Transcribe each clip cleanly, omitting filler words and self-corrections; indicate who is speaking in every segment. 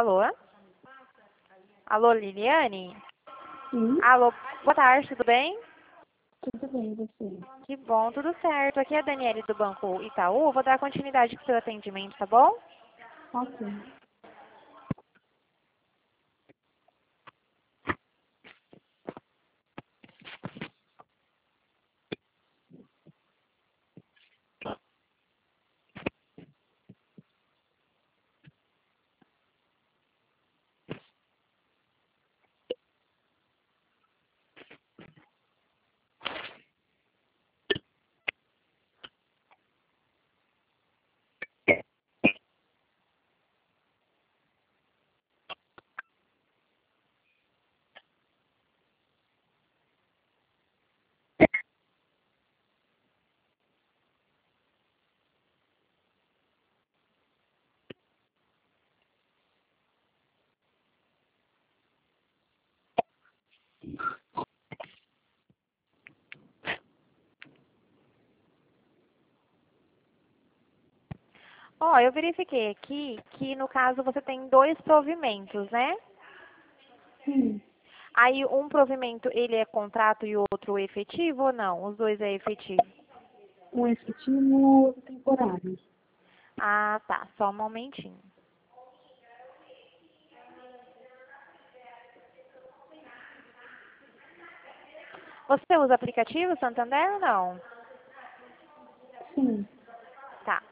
Speaker 1: Alô? Alô, Liliane?
Speaker 2: Sim,
Speaker 1: Alô, boa tarde, tudo bem?
Speaker 2: tudo bem, você?
Speaker 1: Que bom, tudo certo. Aqui é a Daniele do Banco Itaú. Vou dar continuidade com o seu atendimento, tá bom?
Speaker 2: Ok.
Speaker 1: Ó, eu verifiquei aqui que no caso você tem dois provimentos, né?
Speaker 2: Sim,
Speaker 1: Aí um provimento ele é contrato e o outro efetivo ou não? Os dois é efetivo.
Speaker 2: um efetivo outro temporário.
Speaker 1: Ah, tá. Só um momentinho. Você usa aplicativo Santander ou não?
Speaker 2: Sim,
Speaker 1: Tá.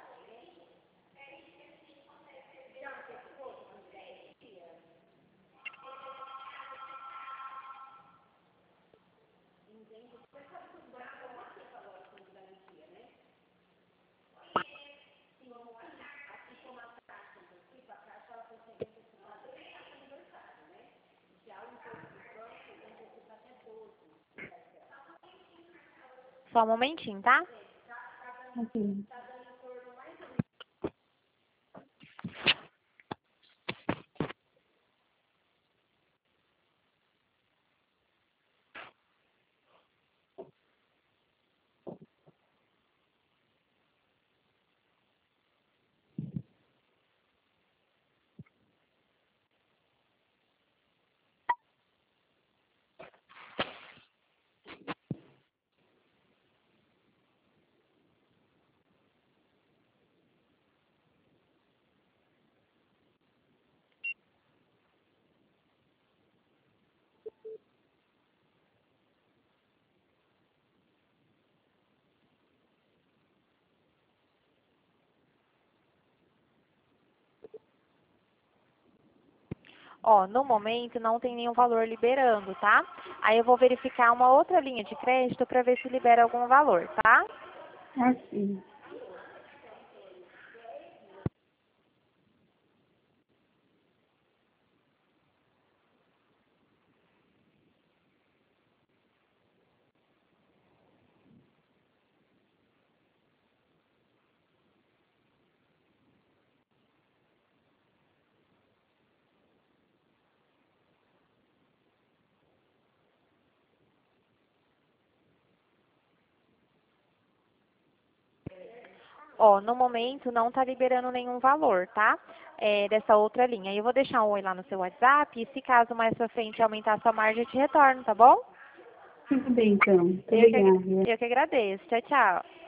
Speaker 1: Só um momentinho, tá?
Speaker 2: ok.
Speaker 1: Ó, no momento não tem nenhum valor liberando, tá? Aí eu vou verificar uma outra linha de crédito para ver se libera algum valor, tá?
Speaker 2: Ok.
Speaker 1: Ó, no momento não tá liberando nenhum valor, tá? Dessa outra linha. Eu vou deixar um oi lá no seu WhatsApp e se caso mais pra frente aumentar a sua margem, eu te retorno, tá bom?
Speaker 2: Tudo bem, então.
Speaker 1: Eu que,
Speaker 2: Obrigada.
Speaker 1: eu que agradeço. Tchau, tchau.